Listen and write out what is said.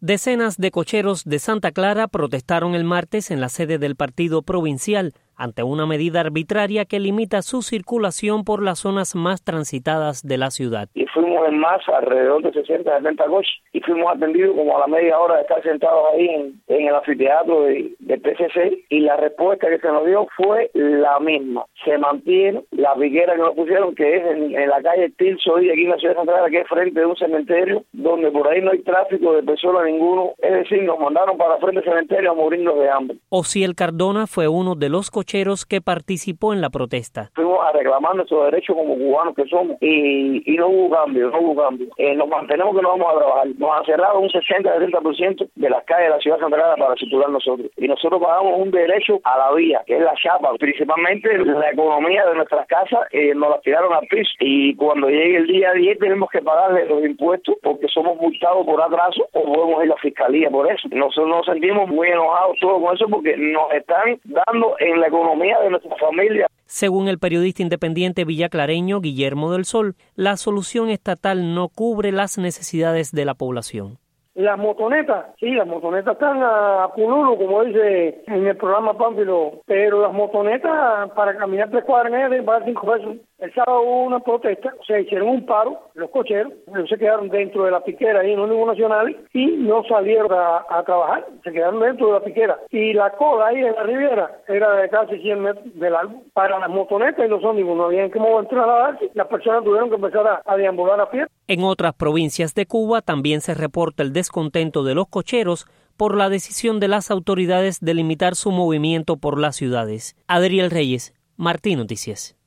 Decenas de cocheros de Santa Clara protestaron el martes en la sede del partido provincial ante una medida arbitraria que limita su circulación por las zonas más transitadas de la ciudad. Y fuimos en masa, alrededor de 60, 70 coches, y fuimos atendidos como a la media hora de estar sentados ahí en el anfiteatro del PCC, y la respuesta que se nos dio fue la misma. Se mantiene la piquera que nos pusieron, que es en la calle Tirso, y aquí en la ciudad de Santa Clara, que es frente de un cementerio, donde por ahí no hay tráfico de personas ninguno, es decir, nos mandaron para frente del cementerio a morirnos de hambre. Osiel Cardona fue uno de los cocheros que participó en la protesta. Fuimos a reclamar nuestros derechos como cubanos que somos y no hubo cambio. Nos mantenemos que no vamos a trabajar. Nos han cerrado un 60-70% de las calles de la ciudad de Santa Clara para circular nosotros. Y nosotros pagamos un derecho a la vía, que es la chapa. Principalmente la economía de nuestras casas nos la tiraron al piso. Y cuando llegue el día 10 tenemos que pagarle los impuestos porque somos multados por atraso o podemos ir a la fiscalía por eso. Nosotros nos sentimos muy enojados todos con eso porque nos están dando en la economía de nuestra familia. Según el periodista independiente villaclareño Guillermo del Sol, la solución estatal no cubre las necesidades de la población. Las motonetas, sí, las motonetas están a pululo, como dice en el programa Pánfilo, pero las motonetas para caminar 3 cuadras deben pagar 5 pesos. El sábado hubo una protesta, se hicieron un paro, los cocheros, se quedaron dentro de la piquera ahí en Ómnibus Nacional y no salieron a trabajar, se quedaron dentro de la piquera. Y la cola ahí en la Riviera era de casi 100 metros de largo. Para las motonetas y los ómnibus no habían cómo trasladarse, las personas tuvieron que empezar a deambular a pie. En otras provincias de Cuba también se reporta el descontento de los cocheros por la decisión de las autoridades de limitar su movimiento por las ciudades. Adriel Reyes, Martín Noticias.